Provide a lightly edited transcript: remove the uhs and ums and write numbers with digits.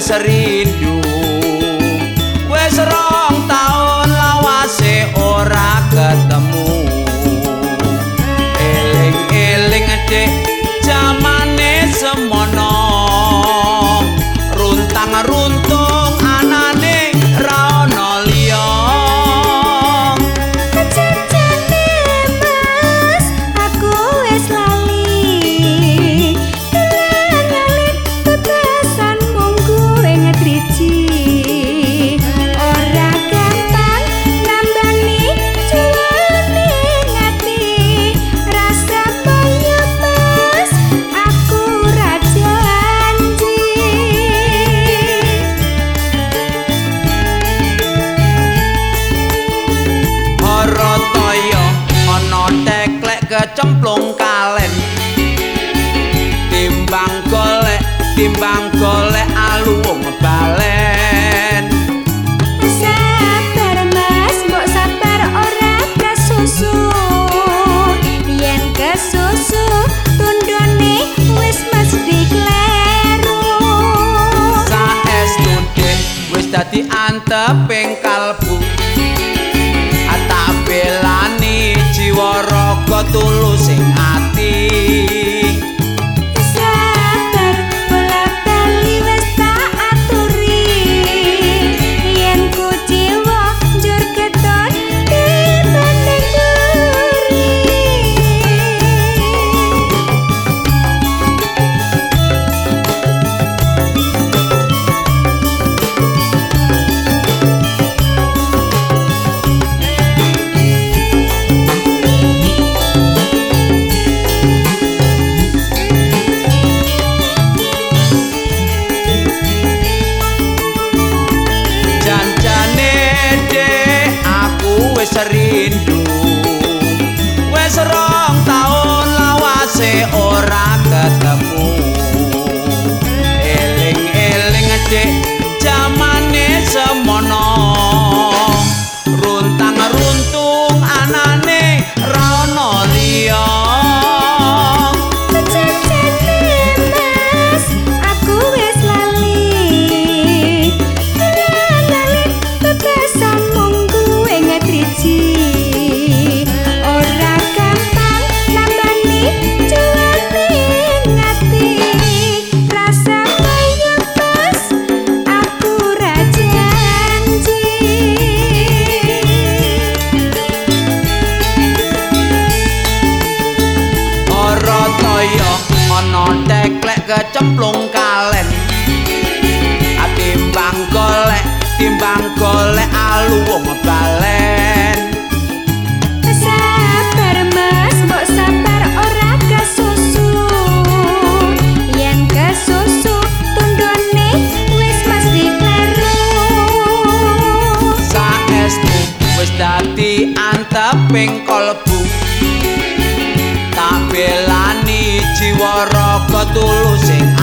wis rindu wis 2 taun lawase ora ketemu eling-eling dek jamane semono runtang-runtung anane ra ono liya kejancane mas aku wis lali kelangan bebasan munggu ing driji ora gampang nambani juwane ngati rasa bayu mas aku ra janji Haratoyo ana teklek kecemplung kalen timbang golek aluwung balen sabar mas mbok sabar ora kesusu yen kesusu tundone wis mesti kleru saestu dek wis dadi anteping kalbu tak belani jiwa raga tulus ing ati sabar bola-bali wis tak aturi yen kuciwa njur keton dibanding buri janjane dek aku wis rindu wis 2 taun lawase ora ketemu eling-eling dek jamane semono runtang-runtung anane ra ono liya kejancane mas aku wis lali kelangan bebasan munggu ing driji ora gampang nambani juwane ngati rasa bayu mas aku ra janji Haratoyo ana teklek kecemplung kalen timbang golek aluwung balen sabar mas mbok sabar ora kesusu yen kesusu tundone wis mesti kleru saestu wis dadi anteping kalbu tak belani jiwa raga tulus ing